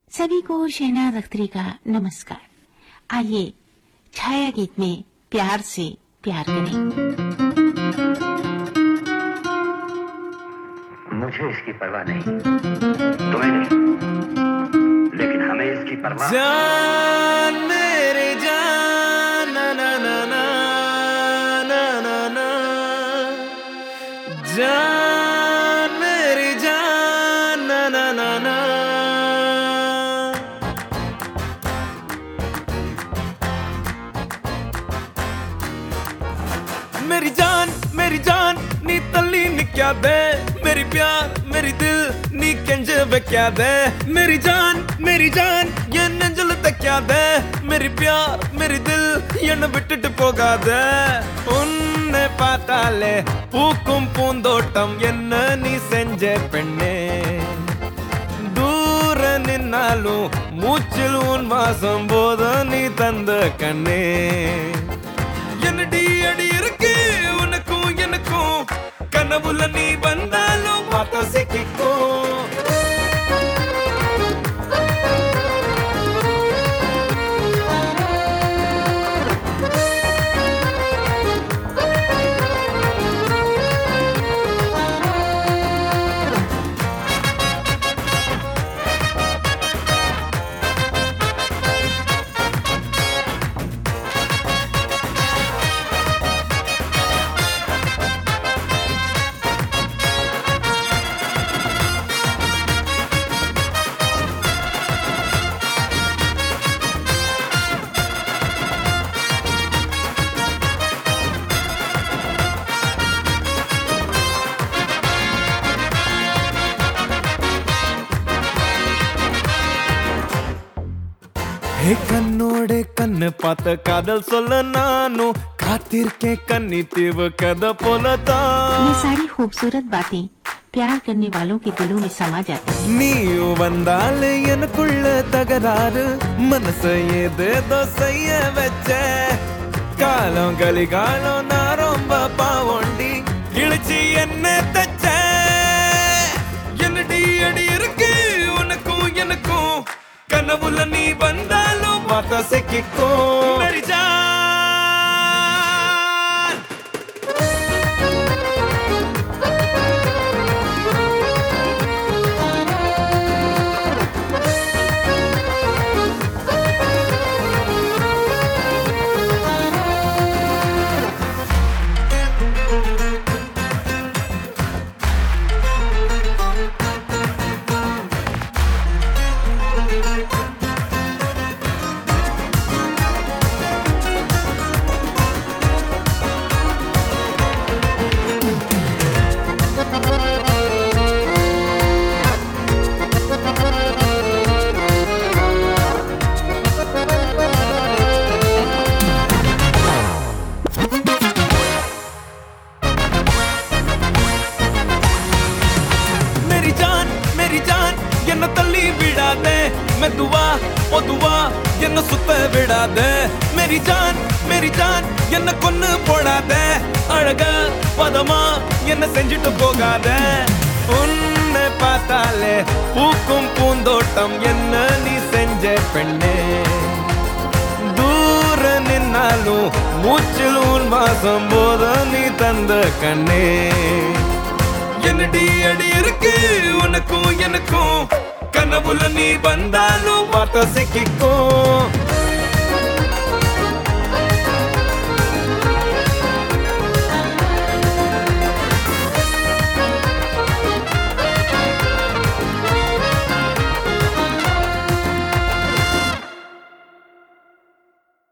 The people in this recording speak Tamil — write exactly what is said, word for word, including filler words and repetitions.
सभी को शहनाज अख्तरी का नमस्कार। आइए छाया गीत में प्यार से प्यार करें। मुझे इसकी परवाह नहीं, तुम्हें नहीं, लेकिन हमें इसकी परवाह। जान मेरे जान ना ना ना ना ना ना ना जान मेरी जान ना ना ना ना मेरी जान मेरी जान नी तल्ली निक्या दे मेरी प्यार मेरी दिल नी कंज क्या दे मेरी जान मेरी जान ये नंजल तक्या दे मेरी प्यार मेरी दिल என்ன விட்டுட்டு போகாத உன்னை பார்த்தாலே பூக்கும் பூந்தோட்டம் என்ன நீ செஞ்ச பெண்ணே தூர நின்னாலும் மூச்சில் உன் வாசம் போத நீ தந்த கண்ணே என்னடி அடி இருக்கு உனக்கும் எனக்கும் கனவுல நீ வந்தாலும் பார்த்த சிக்கிக்கும் கண்ணோட கண்ணு பார்த்த காதல் சொல்ல நானும் காத்திருக்கேன் கண்ணி தீவு கதை போலதான் ये सारी खूबसूरत बातें प्यार करने वालों के दिलों में समा जाती हैं। நீயும் வந்தால் எனக்குள்ள தகராறு மனச ஏதேதோ செய்ய வச்ச காலம் கலிகாலம் நான் ரொம்ப பாவோண்டி இழிச்சு என்ன தச்ச என்னடி அடி இருக்கு உனக்கும் எனக்கும் கனவுல நீ வந்தாலும் பார்த்த சிக்கிக்கும் मेरी जान என்ன தள்ளி விடாதே மெதுவா பொதுவா என்ன சுத்த விடாதே மேரி ஜான் மேரி ஜான் என்ன கொன்னு போடாதே அழகா பதமா என்ன செஞ்சுட்டு போகாத உன்னை பார்த்தாலே பூக்கும் பூந்தோட்டம் என்ன நீ செஞ்ச பெண்ணே தூர நின்னாலும் மூச்சில் உன் வாசம் போத நீ தந்த கண்ணே என்னடி அடி இருக்கு உனக்கும் எனக்கும் கனவுல நீ வந்தாலும் பார்த்த சிக்கிக்கும்